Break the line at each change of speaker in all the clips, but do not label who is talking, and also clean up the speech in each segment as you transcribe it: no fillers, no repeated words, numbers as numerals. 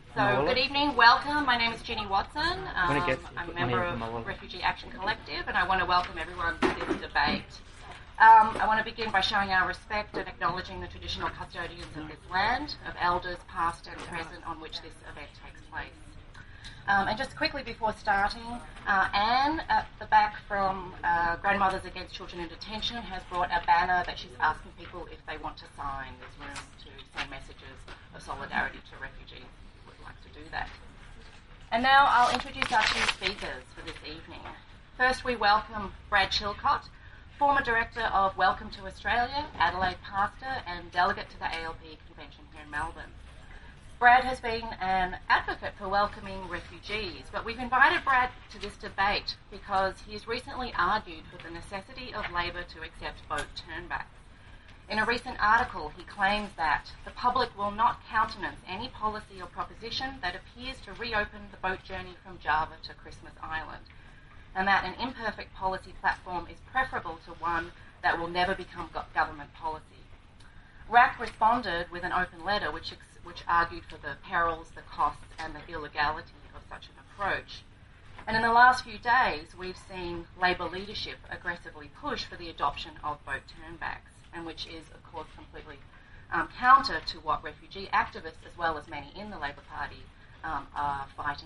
So, good evening, welcome. My name is Ginny Watson. I'm a member of Refugee Action Collective, and I want to welcome everyone to this debate. I want to begin by showing our respect and acknowledging the traditional custodians of this land, of elders past and present on which this event takes place. And just quickly before starting, Anne at the back from Grandmothers Against Children in Detention has brought a banner that she's asking people if they want to sign this room to send messages of solidarity to refugees. To do that. And now I'll introduce our two speakers for this evening. First, we welcome Brad Chilcott, former director of Welcome to Australia, Adelaide pastor, and delegate to the ALP convention here in Melbourne. Brad has been an advocate for welcoming refugees, but we've invited Brad to this debate because he's recently argued for the necessity of Labor to accept boat turnbacks. In a recent article, he claims that the public will not countenance any policy or proposition that appears to reopen the boat journey from Java to Christmas Island, and that an imperfect policy platform is preferable to one that will never become government policy. RAC responded with an open letter which argued for the perils, the costs, and the illegality of such an approach. And in the last few days, we've seen Labor leadership aggressively push for the adoption of boat turnbacks, and which is, of course, completely counter to what refugee activists, as well as many in the Labor Party, are fighting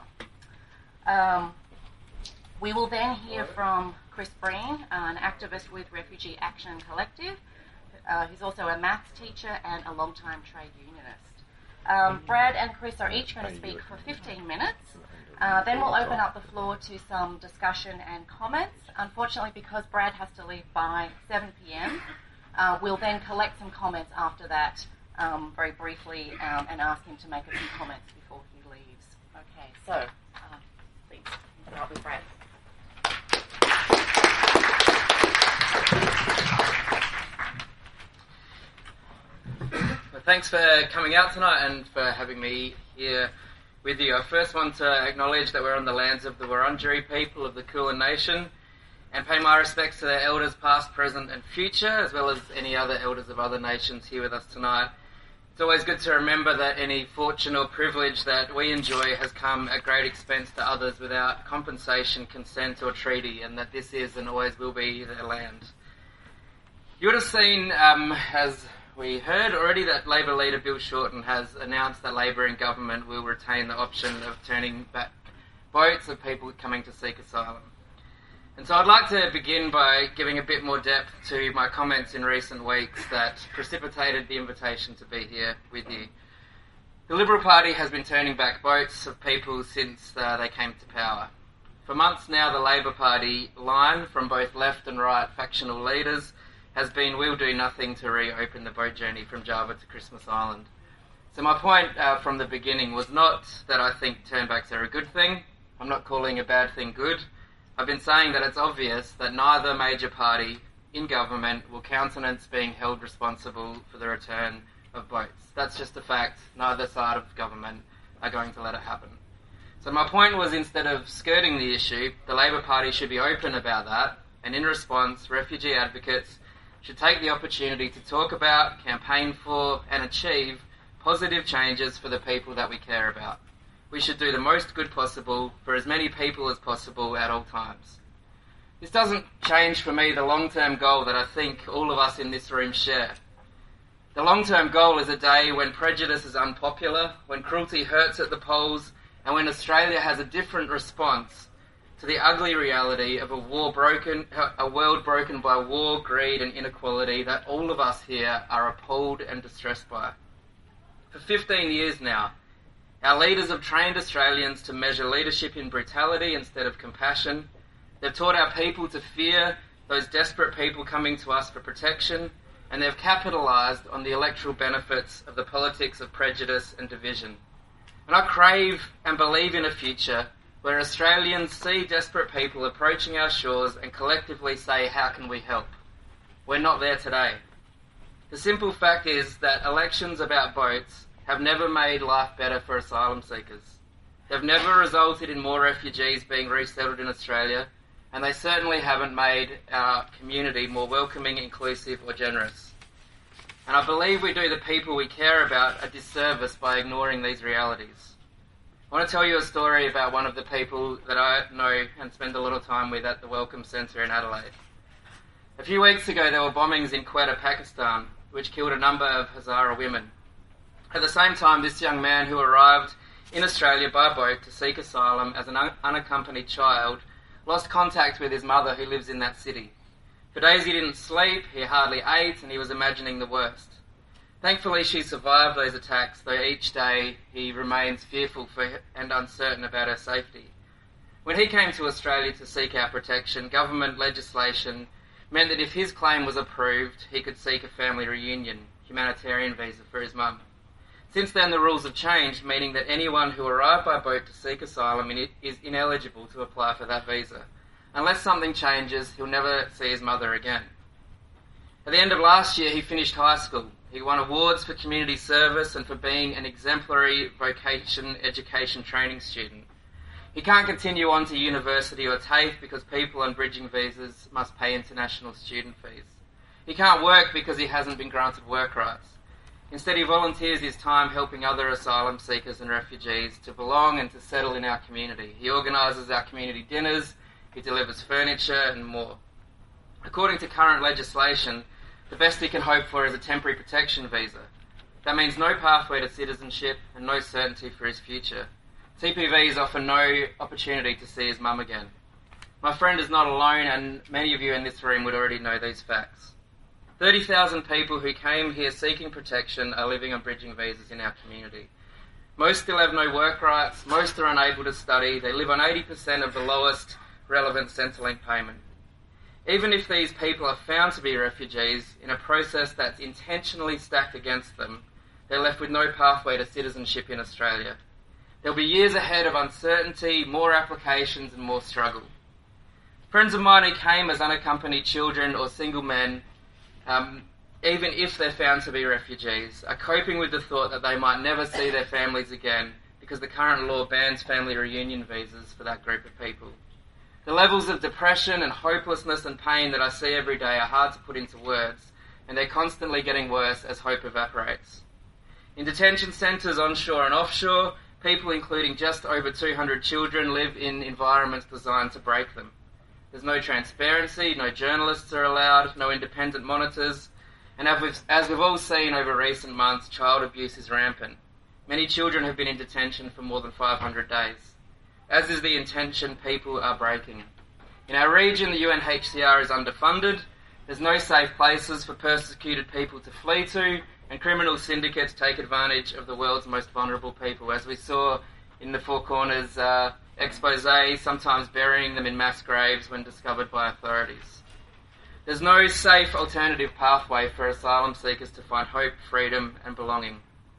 for. We will then hear from Chris Breen, an activist with Refugee Action Collective. He's also a maths teacher and a long-time trade unionist. Brad and Chris are each going to speak for 15 minutes. Then we'll open up the floor to some discussion and comments. Unfortunately, because Brad has to leave by 7 p.m, we'll then collect some comments after that very briefly and ask him to make a few comments before he leaves. Okay, so please start with Brad.
Well, thanks for coming out tonight and for having me here with you. I first want to acknowledge that we're on the lands of the Wurundjeri people of the Kulin Nation, and pay my respects to their elders past, present and future, as well as any other elders of other nations here with us tonight. It's always good to remember that any fortune or privilege that we enjoy has come at great expense to others without compensation, consent or treaty, and that this is and always will be their land. You would have seen, as we heard already, that Labor leader Bill Shorten has announced that Labor in government will retain the option of turning back boats of people coming to seek asylum. And so I'd like to begin by giving a bit more depth to my comments in recent weeks that precipitated the invitation to be here with you. The Liberal Party has been turning back boats of people since they came to power. For months now, the Labor Party line from both left and right factional leaders has been, we'll do nothing to reopen the boat journey from Java to Christmas Island. So my point from the beginning was not that I think turnbacks are a good thing. I'm not calling a bad thing good. I've been saying that it's obvious that neither major party in government will countenance being held responsible for the return of boats. That's just a fact. Neither side of government are going to let it happen. So my point was, instead of skirting the issue, the Labor Party should be open about that, and in response, refugee advocates should take the opportunity to talk about, campaign for, and achieve positive changes for the people that we care about. We should do the most good possible for as many people as possible at all times. This doesn't change for me the long-term goal that I think all of us in this room share. The long-term goal is a day when prejudice is unpopular, when cruelty hurts at the polls, and when Australia has a different response to the ugly reality of a world broken by war, greed and inequality that all of us here are appalled and distressed by. For 15 years now, our leaders have trained Australians to measure leadership in brutality instead of compassion. They've taught our people to fear those desperate people coming to us for protection, and they've capitalised on the electoral benefits of the politics of prejudice and division. And I crave and believe in a future where Australians see desperate people approaching our shores and collectively say, how can we help? We're not there today. The simple fact is that elections about boats have never made life better for asylum seekers. They've never resulted in more refugees being resettled in Australia, and they certainly haven't made our community more welcoming, inclusive or generous. And I believe we do the people we care about a disservice by ignoring these realities. I want to tell you a story about one of the people that I know and spend a little time with at the Welcome Centre in Adelaide. A few weeks ago there were bombings in Quetta, Pakistan, which killed a number of Hazara women. At the same time, this young man who arrived in Australia by boat to seek asylum as an unaccompanied child lost contact with his mother who lives in that city. For days he didn't sleep, he hardly ate, and he was imagining the worst. Thankfully she survived those attacks, though each day he remains fearful and uncertain about her safety. When he came to Australia to seek our protection, government legislation meant that if his claim was approved, he could seek a family reunion, humanitarian visa for his mum. Since then the rules have changed, meaning that anyone who arrived by boat to seek asylum is ineligible to apply for that visa. Unless something changes, he'll never see his mother again. At the end of last year, he finished high school. He won awards for community service and for being an exemplary vocation education training student. He can't continue on to university or TAFE because people on bridging visas must pay international student fees. He can't work because he hasn't been granted work rights. Instead, he volunteers his time helping other asylum seekers and refugees to belong and to settle in our community. He organises our community dinners, he delivers furniture and more. According to current legislation, the best he can hope for is a temporary protection visa. That means no pathway to citizenship and no certainty for his future. TPVs offer no opportunity to see his mum again. My friend is not alone, and many of you in this room would already know these facts. 30,000 people who came here seeking protection are living on bridging visas in our community. Most still have no work rights, most are unable to study, they live on 80% of the lowest relevant Centrelink payment. Even if these people are found to be refugees in a process that's intentionally stacked against them, they're left with no pathway to citizenship in Australia. There'll be years ahead of uncertainty, more applications and more struggle. Friends of mine who came as unaccompanied children or single men, even if they're found to be refugees, are coping with the thought that they might never see their families again because the current law bans family reunion visas for that group of people. The levels of depression and hopelessness and pain that I see every day are hard to put into words, and they're constantly getting worse as hope evaporates. In detention centres onshore and offshore, people including just over 200 children live in environments designed to break them. There's no transparency, no journalists are allowed, no independent monitors, and as we've all seen over recent months, child abuse is rampant. Many children have been in detention for more than 500 days. As is the intention people are breaking. In our region, the UNHCR is underfunded, there's no safe places for persecuted people to flee to, and criminal syndicates take advantage of the world's most vulnerable people, as we saw in the Four Corners expose, sometimes burying them in mass graves when discovered by authorities. There's no safe alternative pathway for asylum seekers to find hope, freedom and belonging.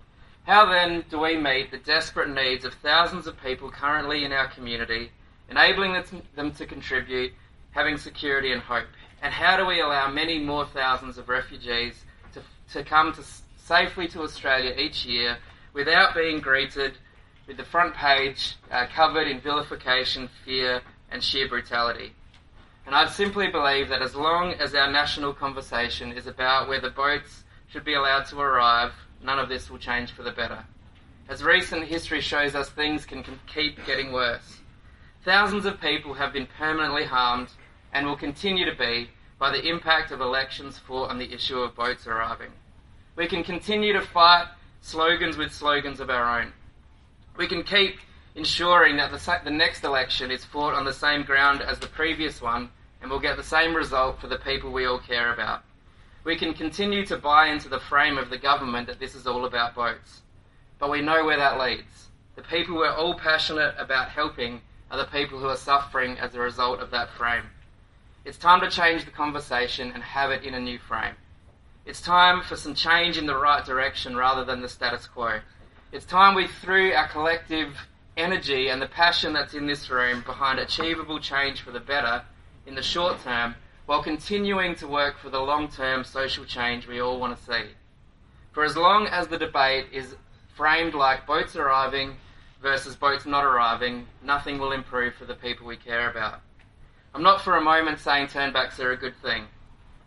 How then do we meet the desperate needs of thousands of people currently in our community, enabling them to contribute, having security and hope? And how do we allow many more thousands of refugees to come safely to Australia each year without being greeted with the front page covered in vilification, fear and sheer brutality? And I simply believe that as long as our national conversation is about whether boats should be allowed to arrive, none of this will change for the better. As recent history shows us, things can keep getting worse. Thousands of people have been permanently harmed and will continue to be by the impact of elections fought on the issue of boats arriving. We can continue to fight slogans with slogans of our own. We can keep ensuring that the next election is fought on the same ground as the previous one and will get the same result for the people we all care about. We can continue to buy into the frame of the government that this is all about boats. But we know where that leads. The people we're all passionate about helping are the people who are suffering as a result of that frame. It's time to change the conversation and have it in a new frame. It's time for some change in the right direction rather than the status quo. It's time we threw our collective energy and the passion that's in this room behind achievable change for the better in the short term, while continuing to work for the long-term social change we all want to see. For as long as the debate is framed like boats arriving versus boats not arriving, nothing will improve for the people we care about. I'm not for a moment saying turnbacks are a good thing.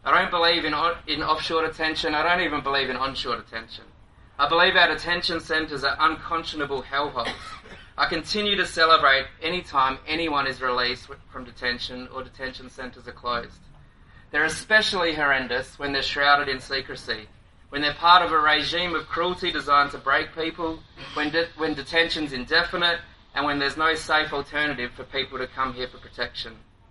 I don't believe in offshore detention. I don't even believe in onshore detention. I believe our detention centres are unconscionable hellholes. I continue to celebrate any time anyone is released from detention or detention centres are closed. They're especially horrendous when they're shrouded in secrecy, when they're part of a regime of cruelty designed to break people, when detention's indefinite, and when there's no safe alternative for people to come here for protection.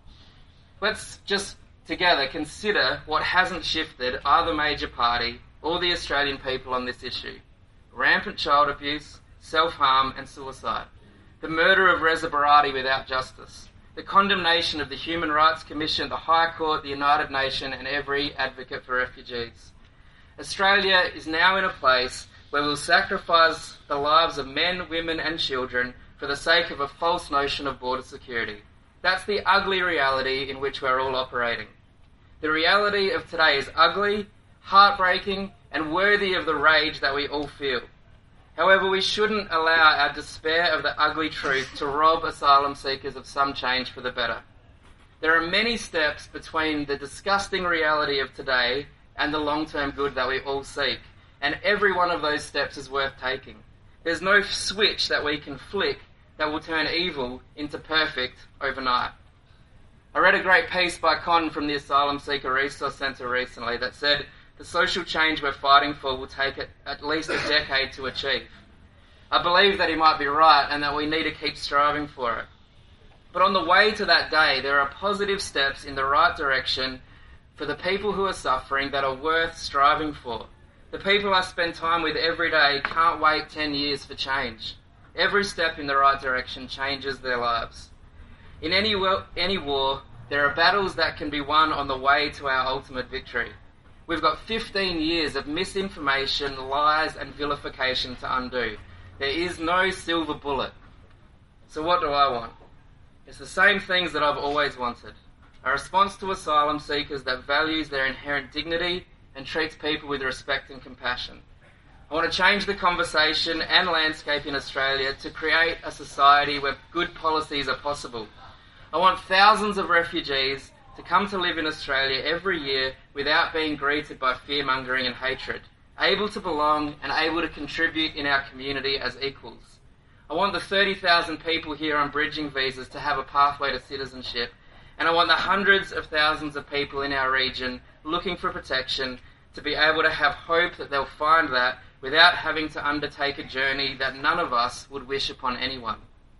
Let's just together consider what hasn't shifted either major party or the Australian people on this issue. Rampant child abuse, self-harm and suicide. The murder of Reza Barati without justice. The condemnation of the Human Rights Commission, the High Court, the United Nations and every advocate for refugees. Australia is now in a place where we'll sacrifice the lives of men, women and children for the sake of a false notion of border security. That's the ugly reality in which we're all operating. The reality of today is ugly, heartbreaking and worthy of the rage that we all feel. However, we shouldn't allow our despair of the ugly truth to rob asylum seekers of some change for the better. There are many steps between the disgusting reality of today and the long-term good that we all seek, and every one of those steps is worth taking. There's no switch that we can flick that will turn evil into perfect overnight. I read a great piece by Con from the Asylum Seeker Resource Centre recently that said, the social change we're fighting for will take at least a decade to achieve. I believe that he might be right and that we need to keep striving for it. But on the way to that day, there are positive steps in the right direction for the people who are suffering that are worth striving for. The people I spend time with every day can't wait 10 years for change. Every step in the right direction changes their lives. In any war, there are battles that can be won on the way to our ultimate victory. We've got 15 years of misinformation, lies and vilification to undo. There is no silver bullet. So what do I want? It's the same things that I've always wanted. A response to asylum seekers that values their inherent dignity and treats people with respect and compassion. I want to change the conversation and landscape in Australia to create a society where good policies are possible. I want thousands of refugees to come to live in Australia every year without being greeted by fear-mongering and hatred, able to belong and able to contribute in our community as equals. I want the 30,000 people here on bridging visas to have a pathway to citizenship, and I want the hundreds of thousands of people in our region looking for protection to be able to have hope that they'll find that without having to undertake a journey that none of us would wish upon anyone.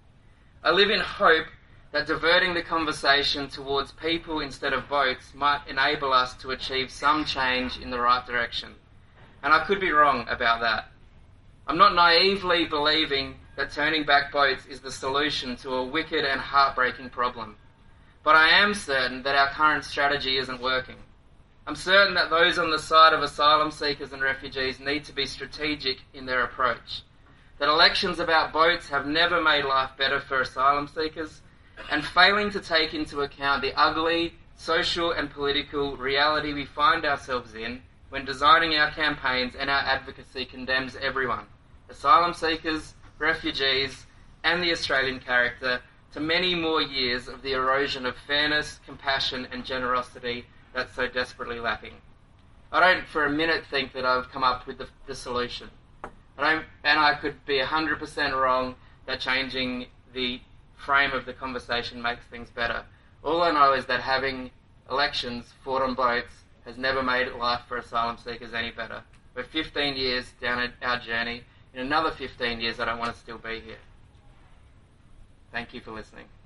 I live in hope that diverting the conversation towards people instead of boats might enable us to achieve some change in the right direction. And I could be wrong about that. I'm not naively believing that turning back boats is the solution to a wicked and heartbreaking problem. But I am certain that our current strategy isn't working. I'm certain that those on the side of asylum seekers and refugees need to be strategic in their approach. That elections about boats have never made life better for asylum seekers, and failing to take into account the ugly social and political reality we find ourselves in when designing our campaigns and our advocacy condemns everyone, asylum seekers, refugees, and the Australian character, to many more years of the erosion of fairness, compassion and generosity that's so desperately lacking. I don't for a minute think that I've come up with the solution. And I could be 100% wrong that changing the frame of the conversation makes things better. All I know is that having elections fought on boats has never made life for asylum seekers any better. We're 15 years down our journey. In another 15 years, I don't want to still be here. Thank you for listening.